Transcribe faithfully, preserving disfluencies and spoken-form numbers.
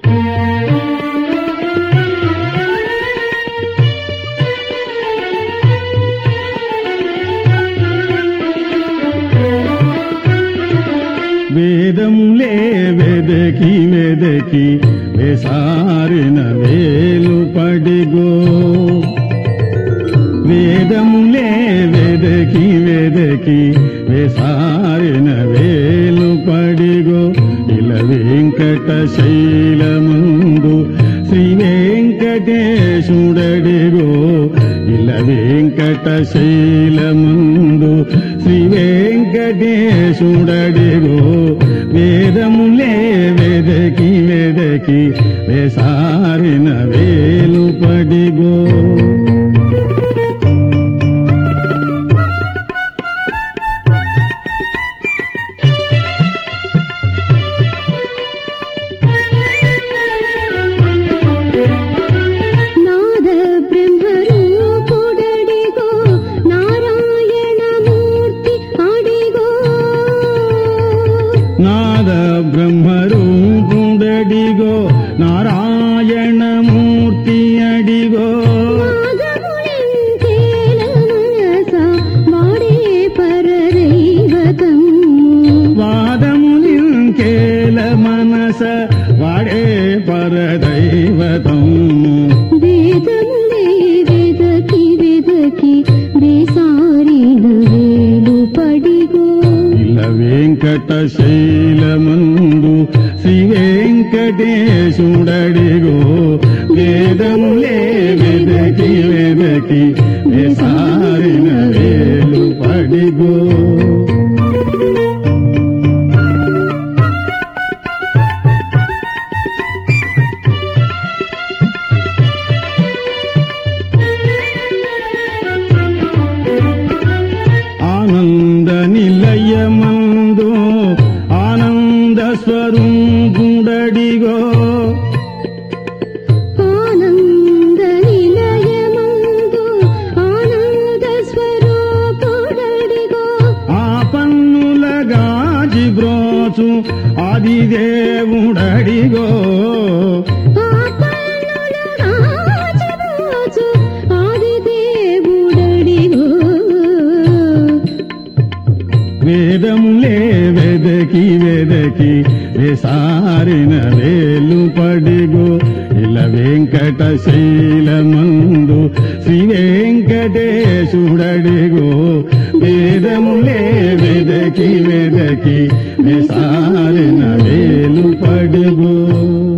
వేదములే వెదకి వెదకి వేసారిన వేలు పడిగో వేదములే వెదకి వెదకి వేసారిన వేలు పడిగో ఇల వెంకట శైలముందు శ్రీ వెంకటేశుడడిగో ఇల వెంకట శైలముందు శ్రీ వెంకటేశుడడిగో వేదములే వెదకి వెదకి వేసారిన వేలు పడిగో నాద బ్రహ్మరూపుడడిగో నారాయణమూర్తి అడిగో వాదములింకేల మనస వాడే పరదైవతం వేదములే వెదకి వెదకి వేసారిన వేలు పడిగో ఇల వెంకట శైలమందు శ్రీ వెంకటేశుడడిగో వేదములే వెదకి వెదకి వేసారిన వేలు పడిగో ఆనంద నిలయమందు ఆనంద స్వరూపుడడిగో ఆనంద నిలయమందు ఆనంద స్వరూపుడడిగో ఆ పన్నుల గాజి బ్రోచు ఆదిదేవుడడిగో వేదములే వెదకి వెదకి వేసారిన వేలు పడిగో ఇల వెంకట శైలమందు శ్రీ వెంకటేశుడడిగో వేదములే వెదకి వెదకి వేసారిన వేలు పడిగో